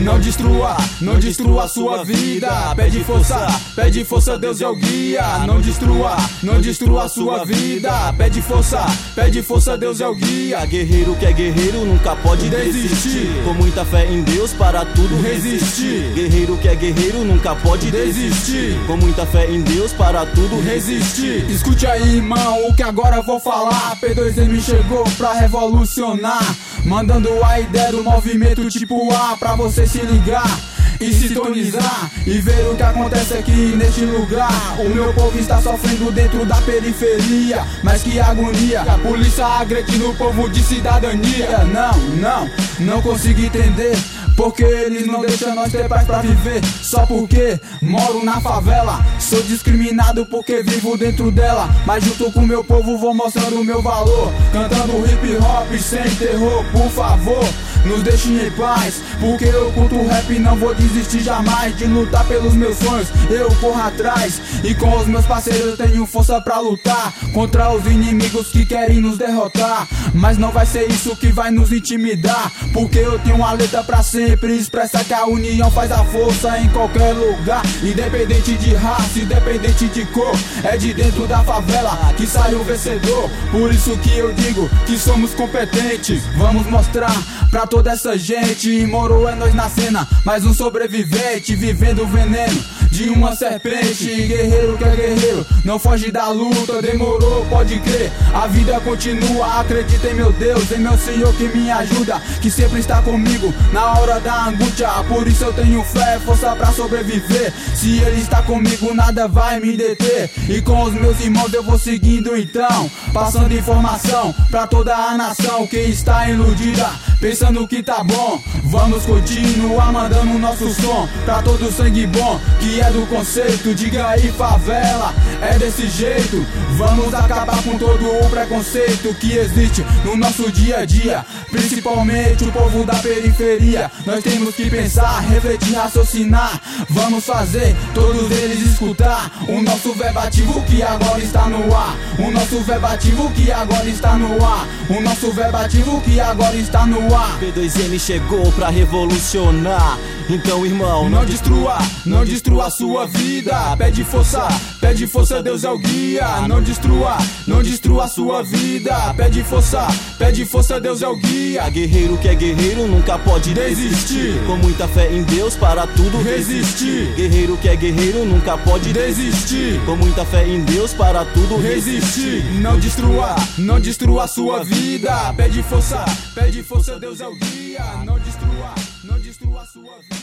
Não destrua sua vida. Pede força, Deus é o guia. Não destrua sua vida. Pede força, Deus é o guia. Guerreiro que é guerreiro nunca pode desistir. Com muita fé em Deus para tudo resistir. Guerreiro que é guerreiro nunca pode desistir. Com muita fé em Deus para tudo resistir. Escute aí, irmão, o que agora eu vou falar. P2M chegou pra revolucionar, mandando a ideia do movimento tipo A pra você se ligar e sintonizar e ver o que acontece aqui neste lugar. O meu povo está sofrendo dentro da periferia, mas que agonia, a polícia agredindo o povo de cidadania. Não consigo entender porque eles não deixam nós ter paz pra viver. Só porque moro na favela, sou discriminado porque vivo dentro dela. Mas junto com o meu povo vou mostrando o meu valor, cantando hip hop sem terror. Por favor, nos deixem em paz, porque eu curto rap e não vou desistir jamais de lutar pelos meus sonhos. Eu corro atrás e com os meus parceiros eu tenho força pra lutar contra os inimigos que querem nos derrotar. Mas não vai ser isso que vai nos intimidar, porque eu tenho uma letra pra sempre expressar que a união faz a força em qualquer lugar. Independente de raça, independente de cor, é de dentro da favela que sai o vencedor. Por isso que eu digo que somos competentes. Vamos mostrar pra toda essa gente. Moro é nós na cena, mais um sobrevivente vivendo o veneno de uma serpente. Guerreiro que é guerreiro, não foge da luta. Demorou, pode crer, a vida continua. Acredita em meu Deus, em meu Senhor que me ajuda, que sempre está comigo na hora da angústia. Por isso eu tenho fé, força pra sobreviver. Se Ele está comigo, nada vai me deter. E com os meus irmãos eu vou seguindo então, passando informação pra toda a nação que está iludida, pensando que tá bom. Vamos continuar mandando o nosso som pra todo sangue bom que é do conceito. Diga aí, favela, é desse jeito. Vamos acabar com todo o preconceito que existe no nosso dia a dia, principalmente o povo da periferia. Nós temos que pensar, refletir, raciocinar. Vamos fazer todos eles escutar o nosso verbativo que agora está no ar. O nosso verbativo que agora está no ar. O nosso verbativo que agora está no ar. P2M chegou pra revolucionar. Então, irmão, não destrua sua vida. Pede força, Deus é o guia. Não destrua sua vida. Pede força, Deus é o guia. Guerreiro que é guerreiro nunca pode desistir. Com muita fé em Deus para tudo resistir. Guerreiro que é guerreiro nunca pode desistir. Com muita fé em Deus para tudo resistir. Não destrua sua vida. Pede força, Deus é o guia. Não destrua sua vida.